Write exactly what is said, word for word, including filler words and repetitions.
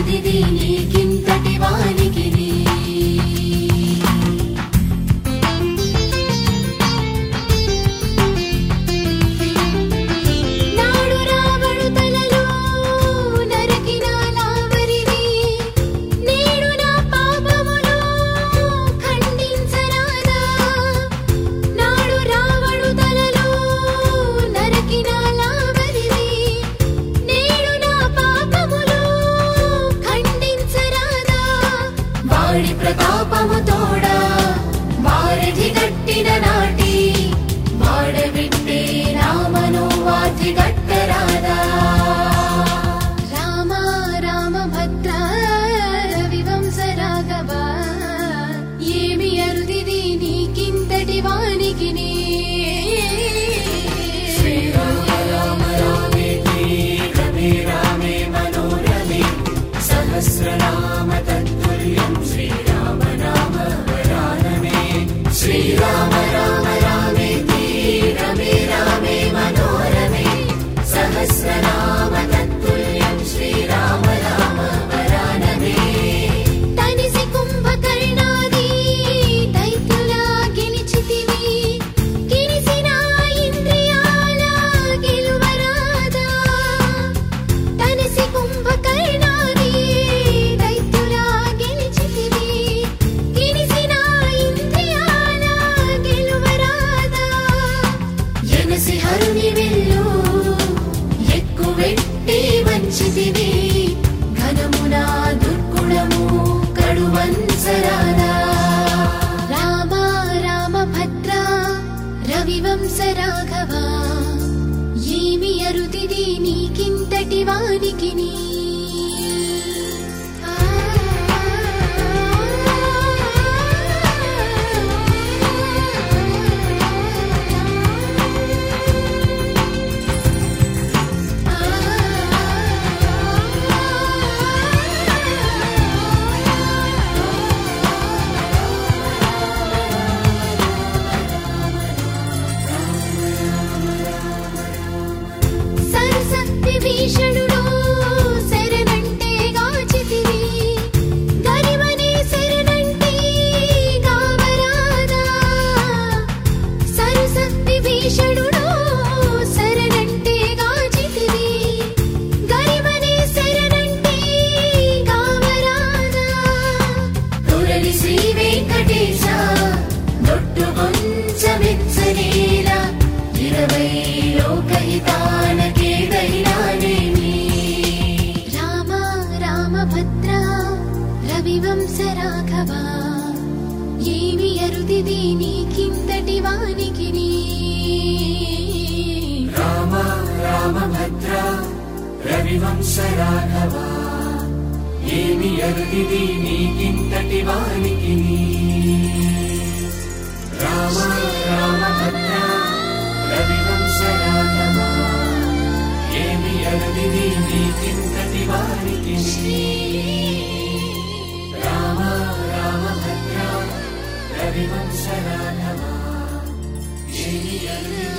అరుదిది నీకింతటి వానికిని నాడు రావణు తలలో నరకిన లావరివి నేడు నా పాపమును ఖండించరాదా నాడు రావణు తలలో నరకిన లావరివి నేడు నా పాపమును ఖండించరాదా వాడి ప్రతాపము తోడా వారిధి గట్టిన నాటి వాడబిట్టే రామను వాతి గట్టరాదా రామ రామ భద్ర రవివంశ రాఘవ ఏమి అరుదిది నీకింతటి వానికిని శ్రీరామ రామ రామేతి రమే రామే మనోరమే సహస్రనామ తత్తుల్యం శ్రీరామ నామ వరాననే శ్రీరామ రామ రామేతి రమే రామే మనోరమే సహస్రనామ తత్తుల్యం శ్రీరామ నామ వరాననే తనిసి కుంభకర్ణాది దైత్యులా గెలిచితివి గిరిసిన ఇంద్రియాల గెలువరాదా తనిసి కుంభకర్ణాది దైత్యులా గెలిచితివి గిరిసిన ఇంద్రియాల గెలువరాదా ఎనసి హరుని వెళ్ళు ఎక్కువెట్టి వంచితివి ఘనమునా దుర్గుణము కడువంచరాదా రామ రామ భద్ర రవివంశ రాఘవ ఏమి అరుదిది నీకింతటి వానికిని సరసక్తి భీషణుడు శరణంటే గాచితివి గరిమనే శరణంటే గావరాదా సరసక్తి భీషణుడు శరణంటే గాచితివి గరిమనే శరణంటే గావరాదా తొరలి శ్రీ వెంకటేశ దొడ్డు కొంచెమెచ్చనేలా ఇరవై లోకహితానకేదైనానేమి రామ రామ భద్ర రవివంశ రాఘవ ఏమి అరుదిది నీకింతటి వానికిని రామ రామ భద్ర రవివంశ రాఘవ ఏమి అరుదిది నీకింతటి వానికిని రామ రామ భద్ర రవివంశ రాఘవ ఏమి అరుదిది నీకింతటి వానికిని రామ రామ భద్ర రవివంశ రాఘవ ఏమి అరుదిది